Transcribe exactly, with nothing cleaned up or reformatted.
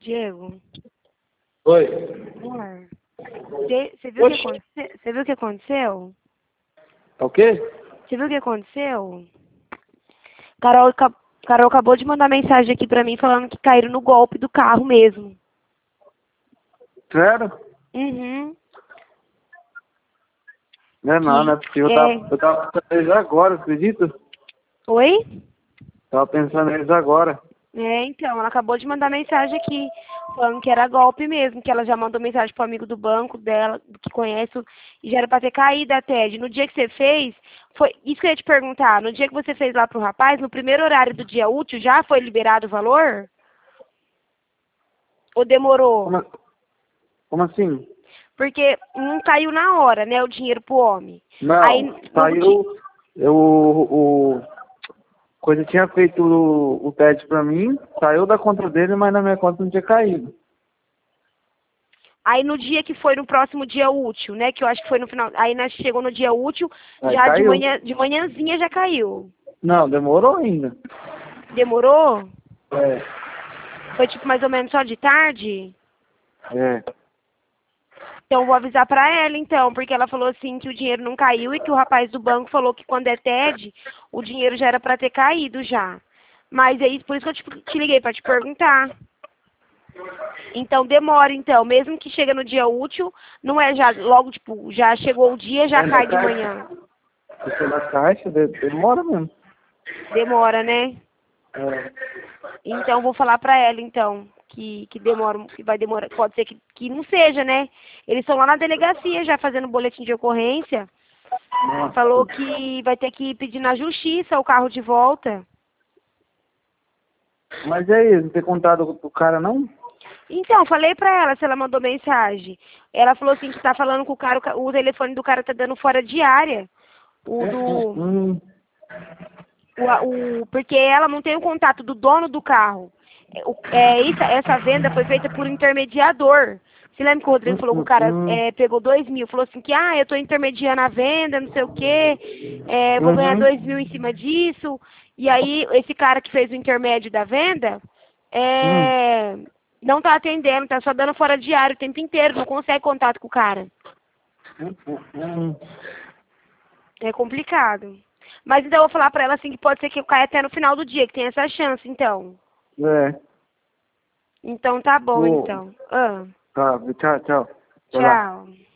Diego. Oi. Amor, Você você viu, o que aconte- você viu o que aconteceu? Tá o quê? Você viu o que aconteceu? Carol, aca- Carol acabou de mandar mensagem aqui pra mim falando que caíram no golpe do carro mesmo. Sério? Uhum. Não é não, não é possível. Eu tava, É. eu tava pensando neles agora, acredita? Oi? Tava pensando neles agora. É, então, ela acabou de mandar mensagem aqui, falando que era golpe mesmo, que ela já mandou mensagem pro amigo do banco dela, que conhece, o- e já era pra ter caído a T E D. No dia que você fez, foi isso que eu ia te perguntar, no dia que você fez lá pro rapaz, no primeiro horário do dia útil, já foi liberado o valor? Ou demorou? Como, a- como assim? Porque não caiu na hora, né, o dinheiro pro homem. Aí, Não, no di- saiu. Eu, o, o Coisa tinha feito o, o teste pra mim, saiu da conta dele, mas na minha conta não tinha caído. aí no dia que foi no próximo dia útil, né, que eu acho que foi no final, aí nós chegou no dia útil, Aí já de caiu. manhã, de manhãzinha já caiu. Não, demorou ainda. Demorou? É, Foi tipo mais ou menos só de tarde? é. Então eu vou avisar pra ela então, porque ela falou assim que o dinheiro não caiu e que o rapaz do banco falou que quando é T E D, o dinheiro já era pra ter caído já. Mas é isso, por isso que eu te, te liguei pra te perguntar. Então demora então, mesmo que chega no dia útil, não é já logo tipo, já chegou o dia, já Dentro cai da de caixa, manhã. se for na caixa, de- demora mesmo. Demora, né? É. Então eu vou falar pra ela então, que, que demora, que vai demorar, pode ser que, que não seja, né? Eles estão lá na delegacia já fazendo boletim de ocorrência. Nossa. Falou que vai ter que pedir na justiça o carro de volta. Mas e aí, não tem contado pro cara não? Então, falei pra ela se ela mandou mensagem. Ela falou assim que tá falando com o cara, o ca- o telefone do cara tá dando fora de área. O do. Hum, O, a- o, porque ela não tem o contato do dono do carro. É, o- é, isso, essa venda foi feita por intermediador. Você lembra que o Rodrigo hum, falou que o hum, cara hum. é, pegou dois mil? Falou assim que, ah, eu tô intermediando a venda, não sei o quê, é, vou ganhar Uhum. dois mil em cima disso. E aí, esse cara que fez o intermédio da venda, Hum. é, não tá atendendo, tá só dando fora de área o tempo inteiro, não consegue contato com o cara. Hum, hum, hum. É complicado. Mas então eu vou falar pra ela assim que pode ser que eu caia até no final do dia, que tem essa chance, então. É. Então tá bom, Pô, então. Ah, tá, tchau, tchau. Vai lá. tchau.